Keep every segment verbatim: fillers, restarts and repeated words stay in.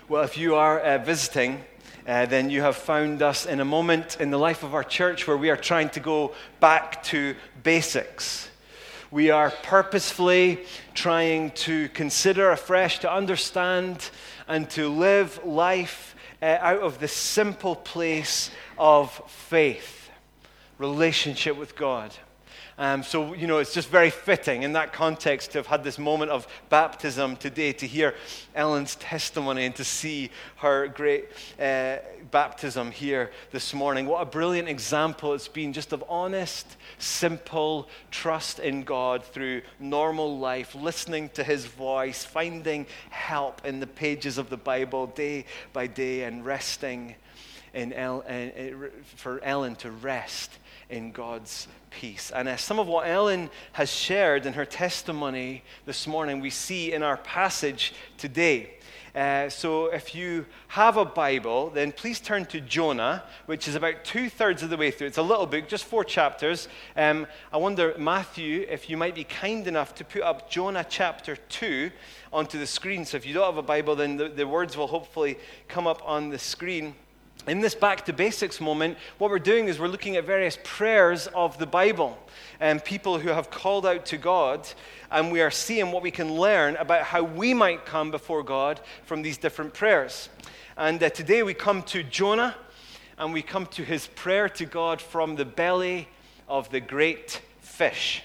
Well, if you are uh, visiting, uh, then you have found us in a moment in the life of our church where we are trying to go back to basics. We are purposefully trying to consider afresh, to understand, and to live life uh, out of the simple place of faith, relationship with God. Um, so, you know, it's just very fitting in that context to have had this moment of baptism today, to hear Ellen's testimony and to see her great uh, baptism here this morning. What a brilliant example it's been, just of honest, simple trust in God through normal life, listening to his voice, finding help in the pages of the Bible day by day, and resting in El- uh, for Ellen to rest in God's peace. And uh, some of what Ellen has shared in her testimony this morning, we see in our passage today. Uh, so if you have a Bible, then please turn to Jonah, which is about two-thirds of the way through. It's a little book, just four chapters. Um, I wonder, Matthew, if you might be kind enough to put up Jonah chapter two onto the screen. So if you don't have a Bible, then the, the words will hopefully come up on the screen. In this back to basics moment, what we're doing is we're looking at various prayers of the Bible and people who have called out to God, and we are seeing what we can learn about how we might come before God from these different prayers. And uh, today we come to Jonah, and we come to his prayer to God from the belly of the great fish.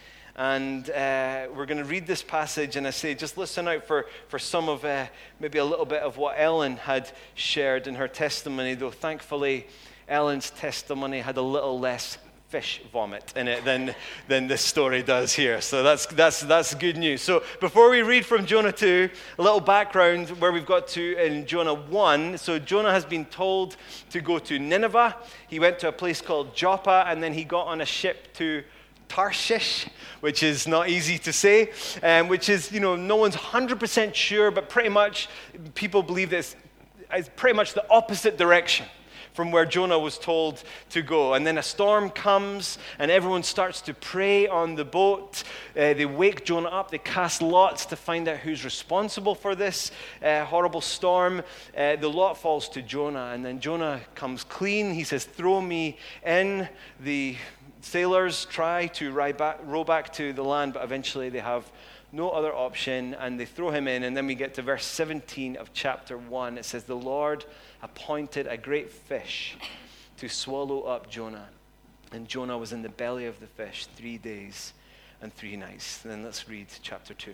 And uh, we're going to read this passage, and I say, just listen out for, for some of, uh, maybe a little bit of what Ellen had shared in her testimony, though thankfully Ellen's testimony had a little less fish vomit in it than, than this story does here. So that's, that's, that's good news. So before we read from Jonah two, a little background where we've got to in Jonah one. So Jonah has been told to go to Nineveh. He went to a place called Joppa, and then he got on a ship to Tarshish, which is not easy to say, um, which is, you know, no one's one hundred percent sure, but pretty much people believe this is pretty much the opposite direction from where Jonah was told to go. And then a storm comes, and everyone starts to pray on the boat. Uh, they wake Jonah up. They cast lots to find out who's responsible for this uh, horrible storm. Uh, the lot falls to Jonah, and then Jonah comes clean. He says, "Throw me in." The sailors try to row back, row back to the land, but eventually they have no other option, and they throw him in. And then we get to verse seventeen of chapter one. It says, "The Lord appointed a great fish to swallow up Jonah. And Jonah was in the belly of the fish three days and three nights." And then let's read chapter two.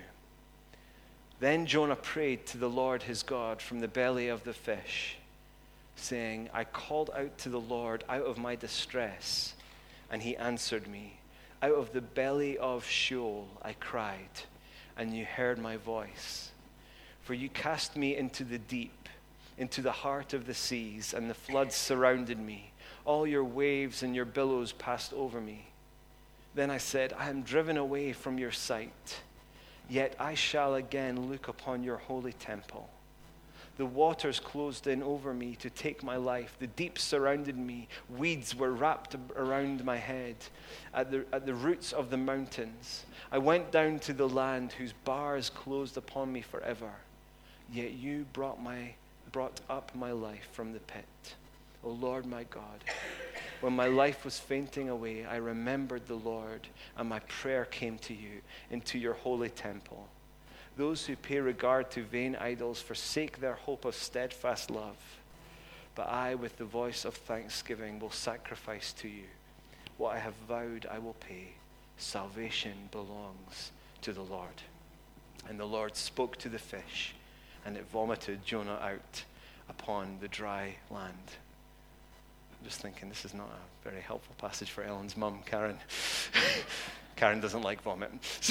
"Then Jonah prayed to the Lord his God from the belly of the fish, saying, I called out to the Lord out of my distress, and he answered me. Out of the belly of Sheol I cried, and you heard my voice. For you cast me into the deep, into the heart of the seas, and the floods surrounded me. All your waves and your billows passed over me. Then I said, I am driven away from your sight, yet I shall again look upon your holy temple. The waters closed in over me to take my life. The deep surrounded me. Weeds were wrapped around my head at the, at the roots of the mountains. I went down to the land whose bars closed upon me forever. Yet you brought my brought up my life from the pit. O Lord my God, when my life was fainting away, I remembered the Lord, and my prayer came to you into your holy temple. Those who pay regard to vain idols forsake their hope of steadfast love. But I, with the voice of thanksgiving, will sacrifice to you. What I have vowed I will pay. Salvation belongs to the Lord. And the Lord spoke to the fish, and it vomited Jonah out upon the dry land. I'm just thinking this is not a very helpful passage for Ellen's mum, Karen. Karen doesn't like vomit.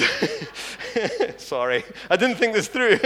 Sorry, I didn't think this through.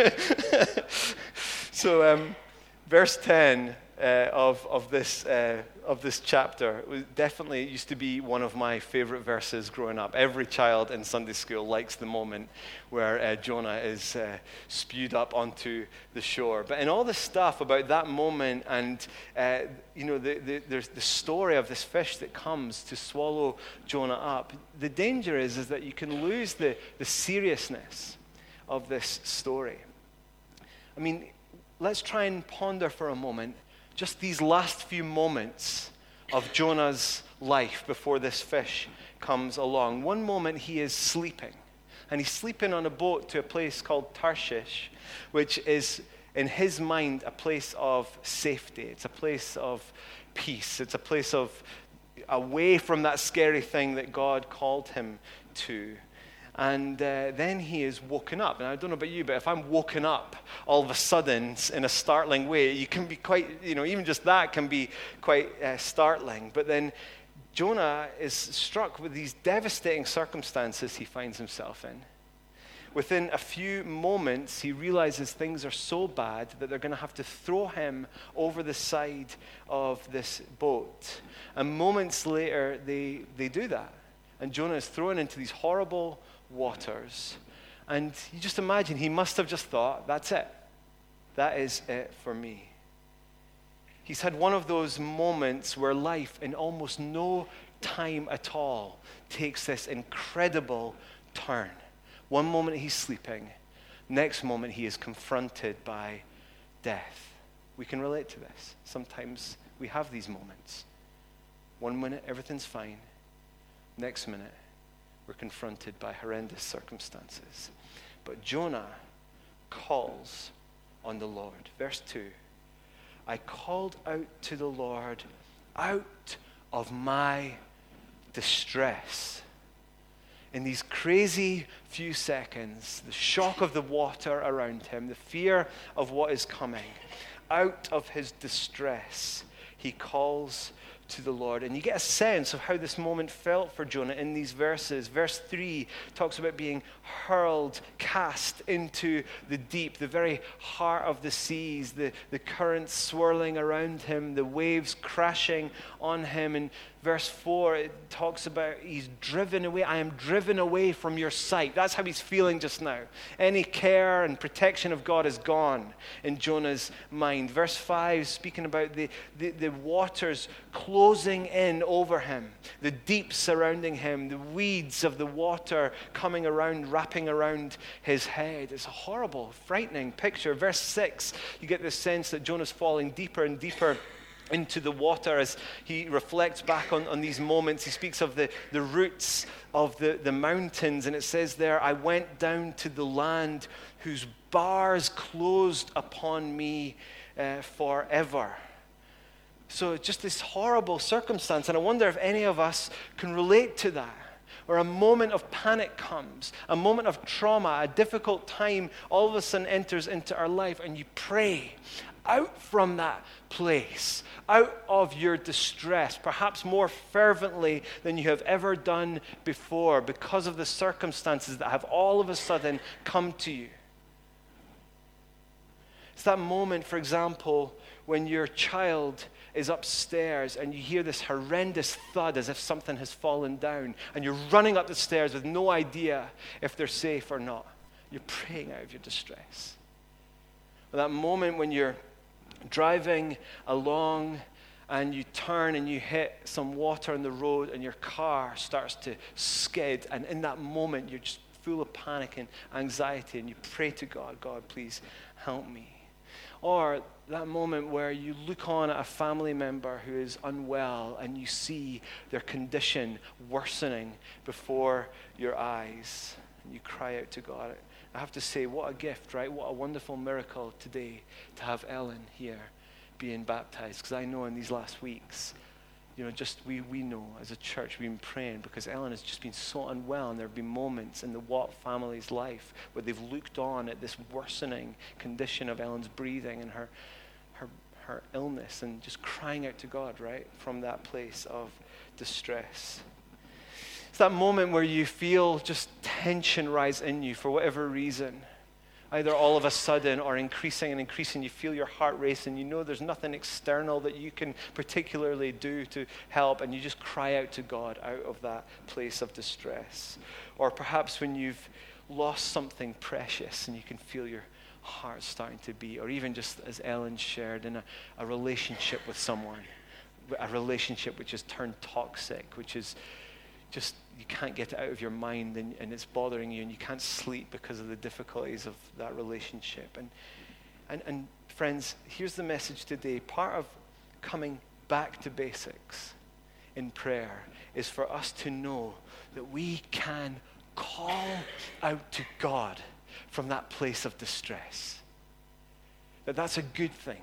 So, um, verse ten uh, of of this uh, of this chapter was definitely used to be one of my favorite verses growing up. Every child in Sunday school likes the moment where uh, Jonah is uh, spewed up onto the shore. But in all the stuff about that moment, and uh, you know, the, the, there's the story of this fish that comes to swallow Jonah up. The danger is is that you can lose the the seriousness of this story. I mean, let's try and ponder for a moment just these last few moments of Jonah's life before this fish comes along. One moment he is sleeping, and he's sleeping on a boat to a place called Tarshish, which is, in his mind, a place of safety. It's a place of peace. It's a place of away from that scary thing that God called him to. And uh, then he is woken up. And I don't know about you, but if I'm woken up all of a sudden in a startling way, you can be quite, you know, even just that can be quite uh, startling. But then Jonah is struck with these devastating circumstances he finds himself in. Within a few moments, he realizes things are so bad that they're going to have to throw him over the side of this boat. And moments later, they, they do that. And Jonah is thrown into these horrible waters. And you just imagine, he must have just thought, that's it. That is it for me. He's had one of those moments where life, in almost no time at all, takes this incredible turn. One moment he's sleeping, next moment he is confronted by death. We can relate to this. Sometimes we have these moments. One minute everything's fine. Next minute we're confronted by horrendous circumstances. But Jonah calls on the Lord. Verse two, I called out to the Lord out of my distress. In these crazy few seconds, the shock of the water around him, the fear of what is coming, out of his distress, he calls to the Lord. And you get a sense of how this moment felt for Jonah in these verses. Verse three talks about being hurled, cast into the deep, the very heart of the seas, the, the currents swirling around him, the waves crashing on him. And verse four, it talks about he's driven away. I am driven away from your sight. That's how he's feeling just now. Any care and protection of God is gone in Jonah's mind. Verse five, speaking about the, the, the waters closing in over him, the deep surrounding him, the weeds of the water coming around, wrapping around his head. It's a horrible, frightening picture. Verse six, you get this sense that Jonah's falling deeper and deeper into the water as he reflects back on, on these moments. He speaks of the, the roots of the, the mountains, and it says there, I went down to the land whose bars closed upon me uh, forever. So just this horrible circumstance, and I wonder if any of us can relate to that. Or a moment of panic comes, a moment of trauma, a difficult time all of a sudden enters into our life, and you pray out from that place, out of your distress, perhaps more fervently than you have ever done before because of the circumstances that have all of a sudden come to you. It's that moment, for example, when your child is upstairs and you hear this horrendous thud as if something has fallen down, and you're running up the stairs with no idea if they're safe or not. You're praying out of your distress. Or that moment when you're driving along and you turn and you hit some water on the road and your car starts to skid, and in that moment you're just full of panic and anxiety and you pray to God, God, please help me. Or that moment where you look on at a family member who is unwell and you see their condition worsening before your eyes and you cry out to God. I have to say, what a gift, right? What a wonderful miracle today to have Ellen here being baptized. Because I know in these last weeks, you know, just we we know as a church, we've been praying because Ellen has just been so unwell, and there have been moments in the Watt family's life where they've looked on at this worsening condition of Ellen's breathing and her her her illness, and just crying out to God, right, from that place of distress. It's that moment where you feel just tension rise in you for whatever reason. Either all of a sudden or increasing and increasing, you feel your heart racing. You know there's nothing external that you can particularly do to help, and you just cry out to God out of that place of distress. Or perhaps when you've lost something precious and you can feel your heart starting to beat, or even just as Ellen shared, in a, a relationship with someone, a relationship which has turned toxic, which is just, you can't get it out of your mind, and, and it's bothering you, and you can't sleep because of the difficulties of that relationship. And And, and friends, here's the message today. Part of coming back to basics in prayer is for us to know that we can call out to God from that place of distress. That that's a good thing.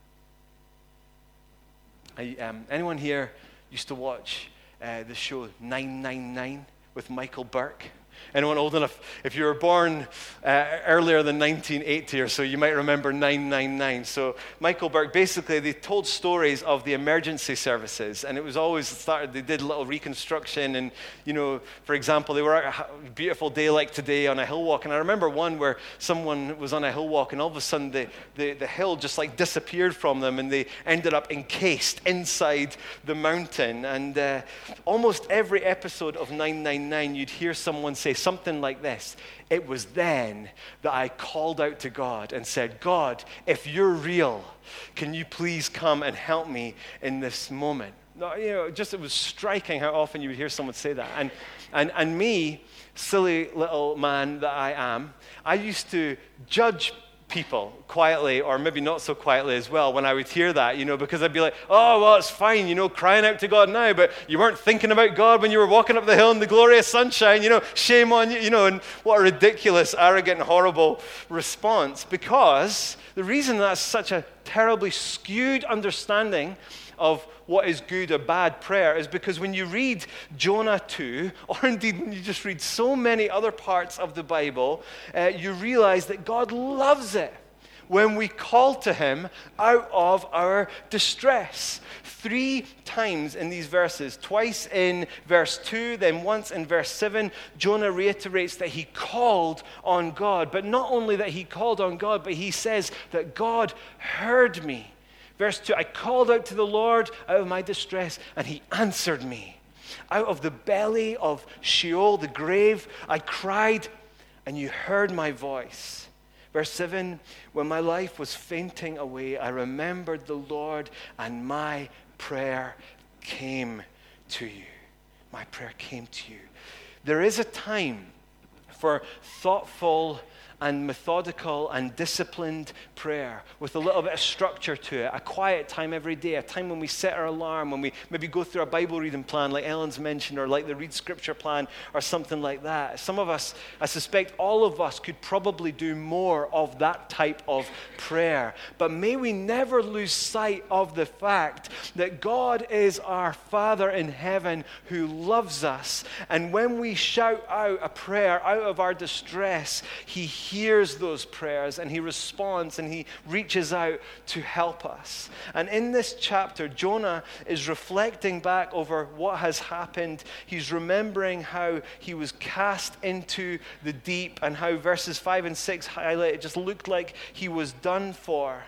I, um, anyone here used to watch uh, the show nine nine nine with Michael Burke? Anyone old enough? If you were born uh, earlier than nineteen eighty or so, you might remember nine nine nine. So Michael Burke, basically, they told stories of the emergency services, and it was always started, they did a little reconstruction, and, you know, for example, they were out a beautiful day like today on a hill walk, and I remember one where someone was on a hill walk, and all of a sudden the, the, the hill just like disappeared from them, and they ended up encased inside the mountain. And uh, almost every episode of nine nine nine, you'd hear someone say something like this: it was then that I called out to God and said, God, if you're real, can you please come and help me in this moment? No, you know, just it was striking how often you would hear someone say that. And and and me, silly little man that I am, I used to judge people quietly, or maybe not so quietly as well, when I would hear that, you know, because I'd be like, oh, well, it's fine, you know, crying out to God now, but you weren't thinking about God when you were walking up the hill in the glorious sunshine, you know, shame on you, you know, and what a ridiculous, arrogant, horrible response. Because the reason that's such a terribly skewed understanding of what is good or bad prayer is because when you read Jonah two, or indeed when you just read so many other parts of the Bible, uh, you realize that God loves it when we call to him out of our distress. Three times in these verses, twice in verse two, then once in verse seven, Jonah reiterates that he called on God. But not only that he called on God, but he says that God heard me. Verse two, I called out to the Lord out of my distress, and he answered me. Out of the belly of Sheol, the grave, I cried, and you heard my voice. Verse seven, when my life was fainting away, I remembered the Lord, and my prayer came to you. My prayer came to you. There is a time for thoughtful and methodical and disciplined prayer with a little bit of structure to it, a quiet time every day, a time when we set our alarm, when we maybe go through a Bible reading plan like Ellen's mentioned, or like the Read Scripture plan or something like that. Some of us, I suspect all of us, could probably do more of that type of prayer. But may we never lose sight of the fact that God is our Father in heaven who loves us. And when we shout out a prayer out of our distress, he hears those prayers, and he responds, and he reaches out to help us. And in this chapter, Jonah is reflecting back over what has happened. He's remembering how he was cast into the deep, and how verses five and six highlight it just looked like he was done for.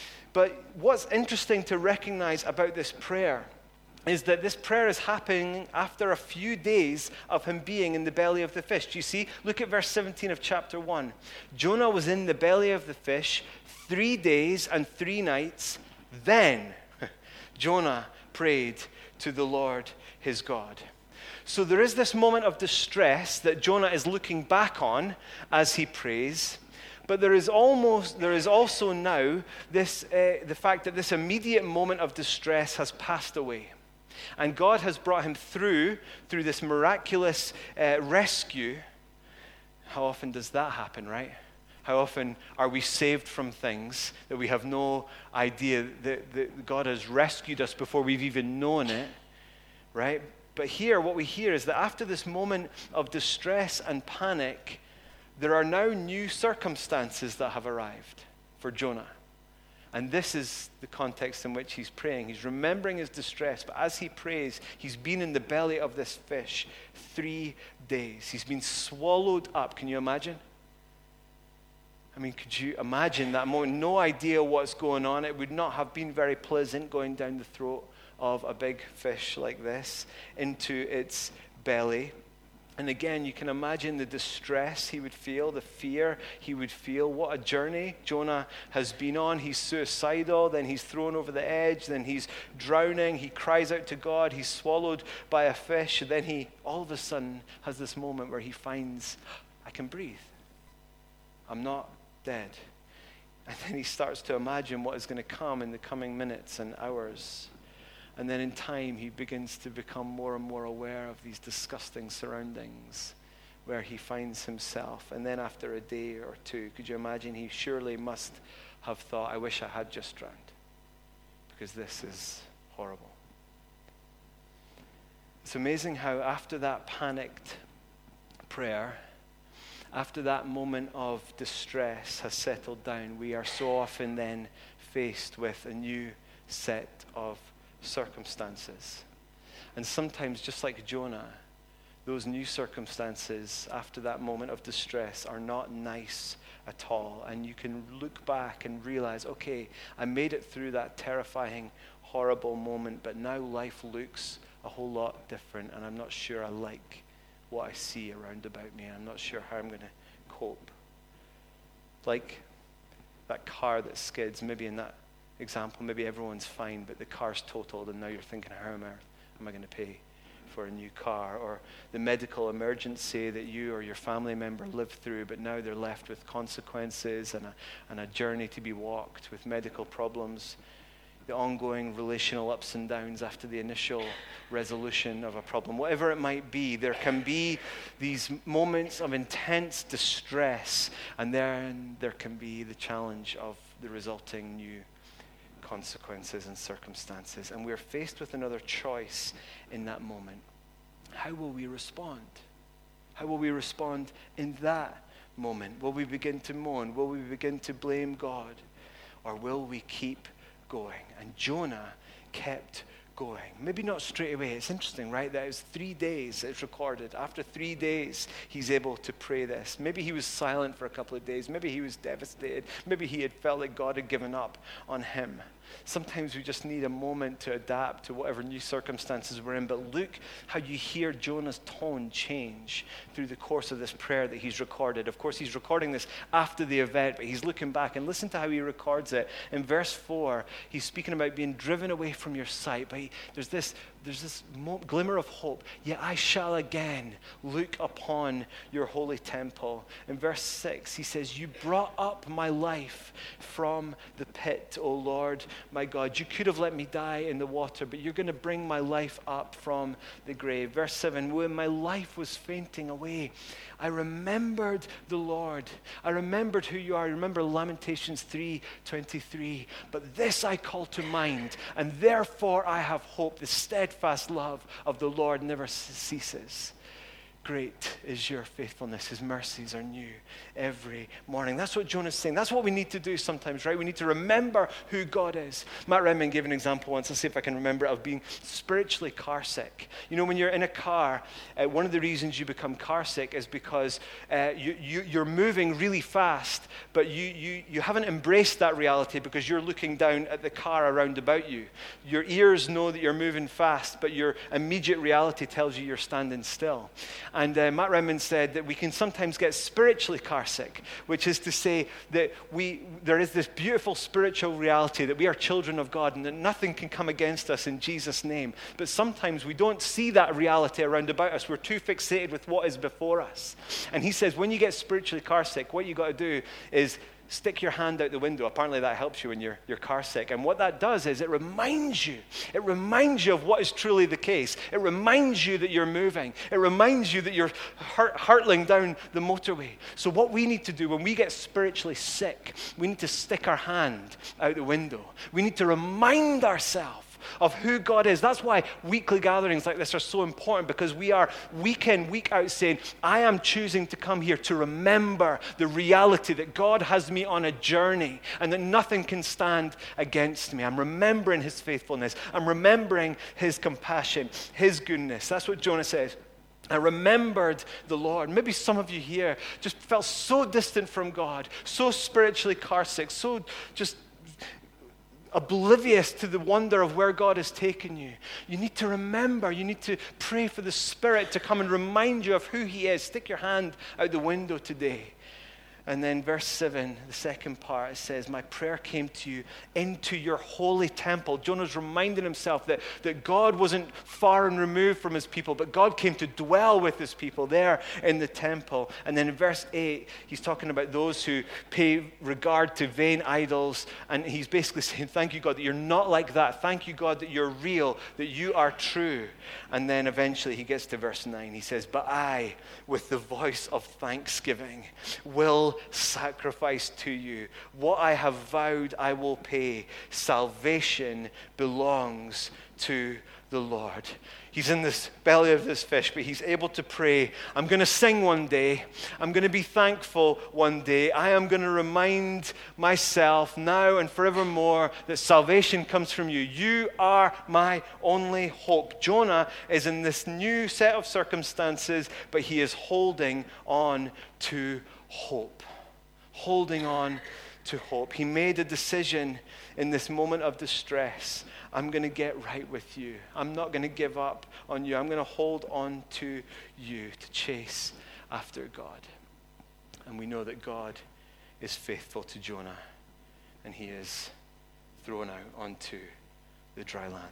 But what's interesting to recognize about this prayer is that this prayer is happening after a few days of him being in the belly of the fish. Do you see? Look at verse seventeen of chapter one. Jonah was in the belly of the fish three days and three nights. Then Jonah prayed to the Lord his God. So there is this moment of distress that Jonah is looking back on as he prays. But there is almost, there is also now this, uh, the fact that this immediate moment of distress has passed away. And God has brought him through, through this miraculous uh, rescue. How often does that happen, right? How often are we saved from things that we have no idea that, that God has rescued us before we've even known it, right? But here, what we hear is that after this moment of distress and panic, there are now new circumstances that have arrived for Jonah. And this is the context in which he's praying. He's remembering his distress, but as he prays, he's been in the belly of this fish three days. He's been swallowed up. Can you imagine? I mean, could you imagine that moment? No idea what's going on. It would not have been very pleasant going down the throat of a big fish like this into its belly. And again, you can imagine the distress he would feel, the fear he would feel. What a journey Jonah has been on. He's suicidal, then he's thrown over the edge, then he's drowning. He cries out to God. He's swallowed by a fish. And then he, all of a sudden, has this moment where he finds, I can breathe. I'm not dead. And then he starts to imagine what is going to come in the coming minutes and hours. And then in time, he begins to become more and more aware of these disgusting surroundings where he finds himself. And then after a day or two, could you imagine, he surely must have thought, I wish I had just drowned, because this is horrible. It's amazing how after that panicked prayer, after that moment of distress has settled down, we are so often then faced with a new set of circumstances. And sometimes, just like Jonah, those new circumstances after that moment of distress are not nice at all. And you can look back and realize, okay, I made it through that terrifying, horrible moment, but now life looks a whole lot different, and I'm not sure I like what I see around about me. I'm not sure how I'm going to cope. Like that car that skids, maybe in that example, maybe everyone's fine, but the car's totaled, and now you're thinking, how on earth am I going to pay for a new car? Or the medical emergency that you or your family member lived through, but now they're left with consequences and a, and a journey to be walked with medical problems. The ongoing relational ups and downs after the initial resolution of a problem. Whatever it might be, there can be these moments of intense distress, and then there can be the challenge of the resulting new consequences and circumstances. And we're faced with another choice in that moment. How will we respond? How will we respond in that moment? Will we begin to moan? Will we begin to blame God? Or will we keep going? And Jonah kept going. Maybe not straight away. It's interesting, right? That it was three days it's recorded. After three days, he's able to pray this. Maybe he was silent for a couple of days. Maybe he was devastated. Maybe he had felt like God had given up on him. Sometimes we just need a moment to adapt to whatever new circumstances we're in. But look how you hear Jonah's tone change through the course of this prayer that he's recorded. Of course, he's recording this after the event, but he's looking back. And listen to how he records it. In verse four, he's speaking about being driven away from your sight. But he, there's this, there's this mo- glimmer of hope. Yet I shall again look upon your holy temple. In verse six, he says, you brought up my life from the pit, O Lord, my God. You could have let me die in the water, but you're going to bring my life up from the grave. Verse seven, when my life was fainting away, I remembered the Lord. I remembered who you are. I remember Lamentations three twenty-three. But this I call to mind, and therefore I have hope. The steadfast love of the Lord never ceases. Great is your faithfulness. His mercies are new every morning. That's what Jonah's saying. That's what we need to do sometimes, right? We need to remember who God is. Matt Redman gave an example once. I'll see if I can remember it, of being spiritually car sick. You know, when you're in a car, uh, one of the reasons you become car sick is because uh, you, you, you're moving really fast, but you, you, you haven't embraced that reality because you're looking down at the car around about you. Your ears know that you're moving fast, but your immediate reality tells you you're standing still. And uh, Matt Redman said that we can sometimes get spiritually car sick, which is to say that we there is this beautiful spiritual reality that we are children of God and that nothing can come against us in Jesus' name. But sometimes we don't see that reality around about us. We're too fixated with what is before us. And he says when you get spiritually car sick, what you got to do is stick your hand out the window. Apparently that helps you when you're, you're car sick. And what that does is it reminds you. It reminds you of what is truly the case. It reminds you that you're moving. It reminds you that you're hurt, hurtling down the motorway. So what we need to do when we get spiritually sick, we need to stick our hand out the window. We need to remind ourselves of who God is. That's why weekly gatherings like this are so important, because we are week in, week out saying, I am choosing to come here to remember the reality that God has me on a journey and that nothing can stand against me. I'm remembering his faithfulness. I'm remembering his compassion, his goodness. That's what Jonah says. I remembered the Lord. Maybe some of you here just felt so distant from God, so spiritually car sick, so just oblivious to the wonder of where God has taken you. You need to remember, you need to pray for the Spirit to come and remind you of who he is. Stick your hand out the window today And then verse seven, the second part, it says, my prayer came to you into your holy temple. Jonah's reminding himself that, that God wasn't far and removed from his people, but God came to dwell with his people there in the temple. And then in verse eight, he's talking about those who pay regard to vain idols. And he's basically saying, thank you, God, that you're not like that. Thank you, God, that you're real, that you are true. And then eventually he gets to verse nine. He says, but I, with the voice of thanksgiving, will sacrifice to you. What I have vowed I will pay. Salvation belongs to the Lord. He's in this belly of this fish, but he's able to pray. I'm going to sing one day. I'm going to be thankful one day. I am going to remind myself now and forevermore that salvation comes from you. You are my only hope. Jonah is in this new set of circumstances, but he is holding on to hope. Holding on to hope. He made a decision in this moment of distress. I'm going to get right with you. I'm not going to give up on you. I'm going to hold on to you, to chase after God. And we know that God is faithful to Jonah, and he is thrown out onto the dry land.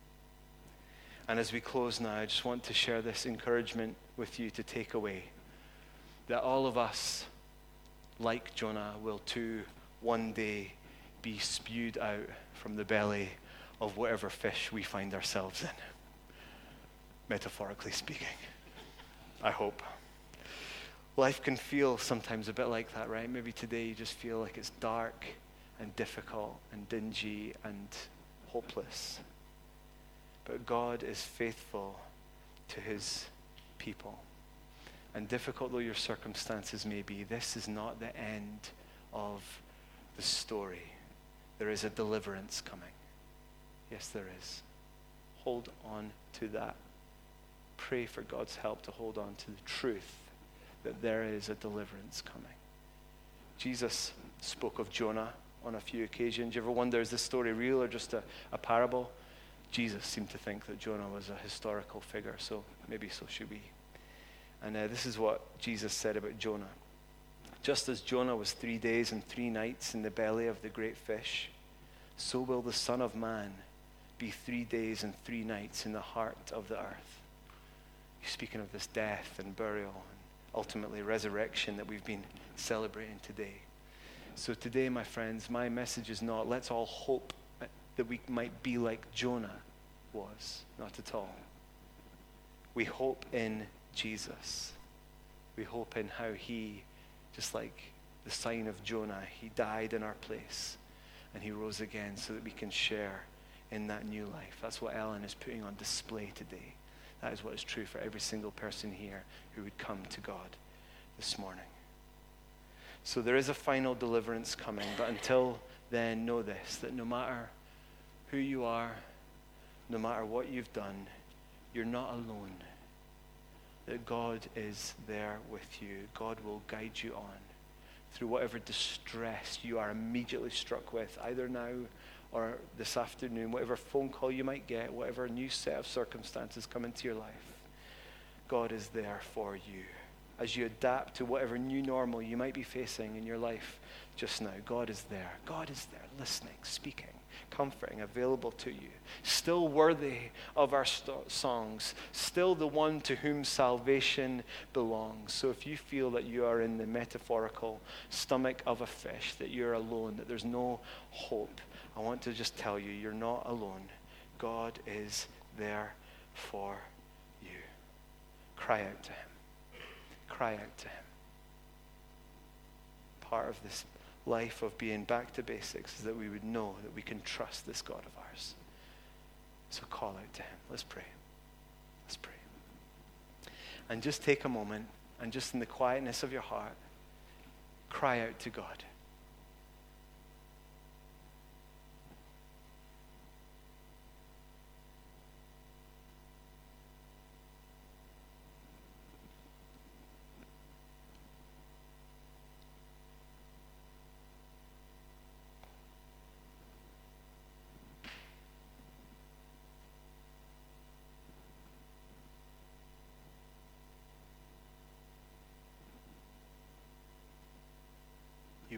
And as we close now, I just want to share this encouragement with you to take away that all of us, like Jonah, will too one day be spewed out from the belly of whatever fish we find ourselves in, metaphorically speaking. I hope. Life can feel sometimes a bit like that, right? Maybe today you just feel like it's dark and difficult and dingy and hopeless. But God is faithful to his people. And difficult though your circumstances may be, this is not the end of the story. There is a deliverance coming. Yes, there is. Hold on to that. Pray for God's help to hold on to the truth that there is a deliverance coming. Jesus spoke of Jonah on a few occasions. You ever wonder, is this story real or just a, a parable? Jesus seemed to think that Jonah was a historical figure, so maybe so should we. And uh, this is what Jesus said about Jonah. Just as Jonah was three days and three nights in the belly of the great fish, so will the Son of Man be three days and three nights in the heart of the earth. He's speaking of this death and burial and ultimately resurrection that we've been celebrating today. So today, my friends, my message is not, let's all hope that we might be like Jonah was. Not at all. We hope in Jesus. We hope in how he, just like the sign of Jonah, he died in our place and he rose again so that we can share in that new life. That's what Ellen is putting on display today. That is what is true for every single person here who would come to God this morning. So there is a final deliverance coming, but until then, know this, that no matter who you are, no matter what you've done, you're not alone. That God is there with you. God will guide you on through whatever distress you are immediately struck with, either now or this afternoon, whatever phone call you might get, whatever new set of circumstances come into your life. God is there for you. As you adapt to whatever new normal you might be facing in your life just now, God is there. God is there, listening, speaking, comforting, available to you. Still worthy of our st- songs. Still the one to whom salvation belongs. So if you feel that you are in the metaphorical stomach of a fish, that you're alone, that there's no hope, I want to just tell you, you're not alone. God is there for you. Cry out to him. Cry out to him. Part of this life of being back to basics is that we would know that we can trust this God of ours. So call out to him. Let's pray. Let's pray. And just take a moment and just in the quietness of your heart, cry out to God.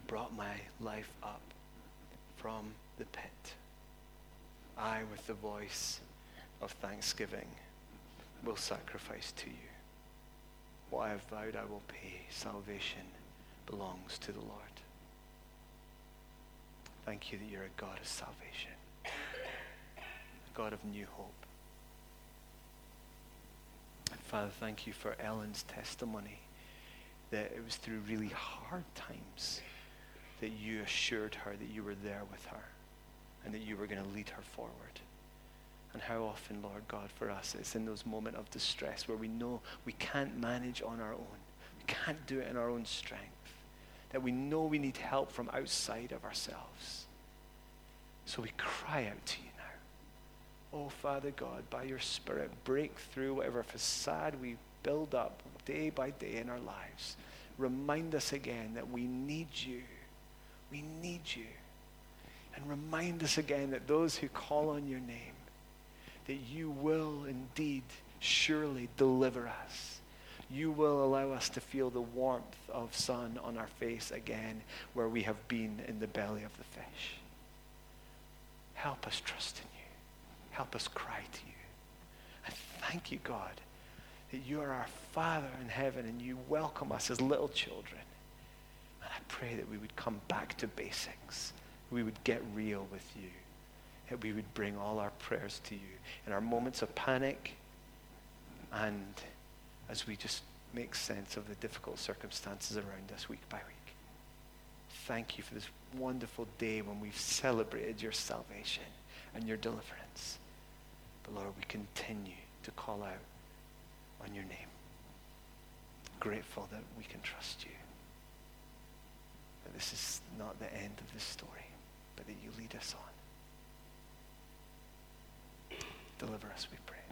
brought my life up from the pit. I, with the voice of thanksgiving, will sacrifice to you. What I have vowed I will pay. Salvation belongs to the Lord. Thank you that you're a God of salvation, a God of new hope. And Father, thank you for Ellen's testimony, that it was through really hard times that you assured her that you were there with her and that you were going to lead her forward. And how often, Lord God, for us, it's in those moments of distress where we know we can't manage on our own. We can't do it in our own strength. That we know we need help from outside of ourselves. So we cry out to you now. Oh, Father God, by your Spirit, break through whatever facade we build up day by day in our lives. Remind us again that we need you. We need you. And remind us again that those who call on your name, that you will indeed surely deliver us. You will allow us to feel the warmth of sun on our face again where we have been in the belly of the fish. Help us trust in you. Help us cry to you. And thank you, God, that you are our Father in heaven and you welcome us as little children. And I pray that we would come back to basics. We would get real with you. That we would bring all our prayers to you in our moments of panic and as we just make sense of the difficult circumstances around us week by week. Thank you for this wonderful day when we've celebrated your salvation and your deliverance. But Lord, we continue to call out on your name. Grateful that we can trust you. That this is not the end of the story, but that you lead us on. Deliver us, we pray.